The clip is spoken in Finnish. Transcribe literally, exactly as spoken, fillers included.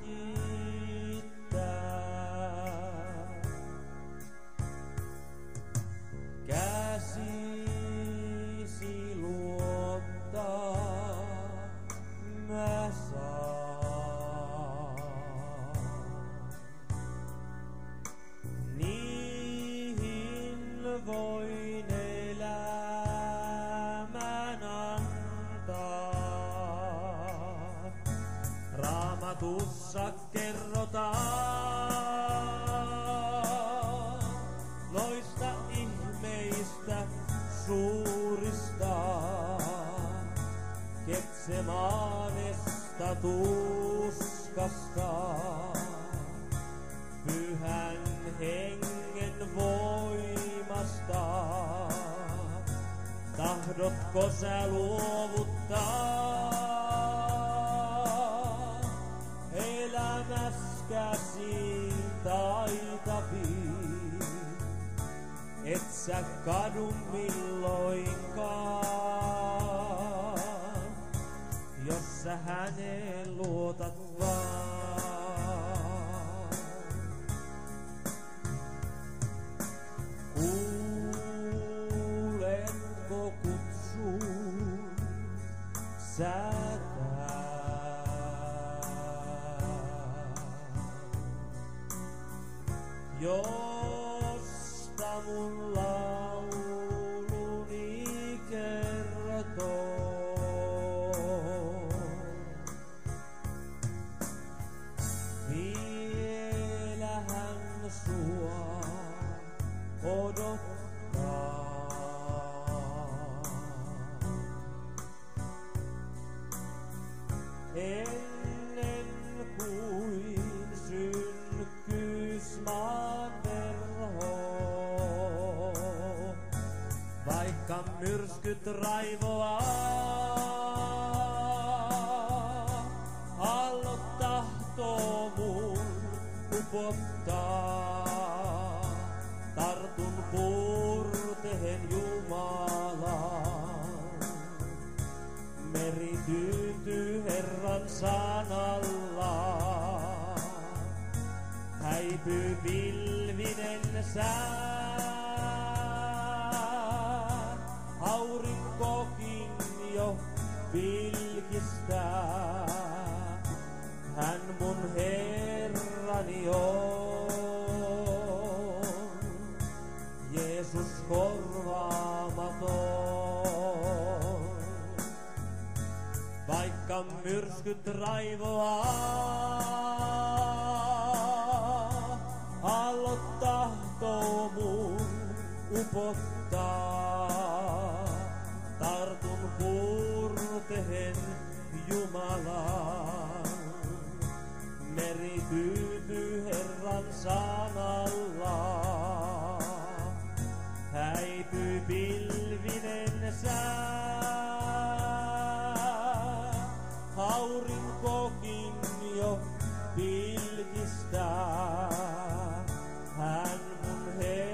kiittää. Käsisi luottaa mä saan. Niihin voin elämän antaa. Raamatussa kerrotaan noista ihmeistä suurista. Getsemanesta tuskasta, pyhän hengen voimasta. Tahdotko sä luovuttaa elämäskäsi taitaviin? Et sä kadu milloinkaan, jos sä häneen luotat vaan. Kuuletko kutsun sä tää? Josta mun lauluni kertoo. Vielähän sua odottaa. Ennen kuin synkkyys maan verho, vaikka myrskyt raivoaa, aallot tahtoo mun upottaa. Tartun puurtehen Jumalaan, meri tyytyy Herran sanalla. Häipyy pilvinen sää, aurinkokin jo pilkistää. Hän mun Herrani on, Jeesus korvaamaton. Vaikka myrskyt raivoaa, aallot tahtoo mun upottaa. Tartun puurtehen Jumalaan, meri tyytyy Herran sanalla. Häipyy pilvinen sää, aurinkokin jo pilkistää. Hän mun Herra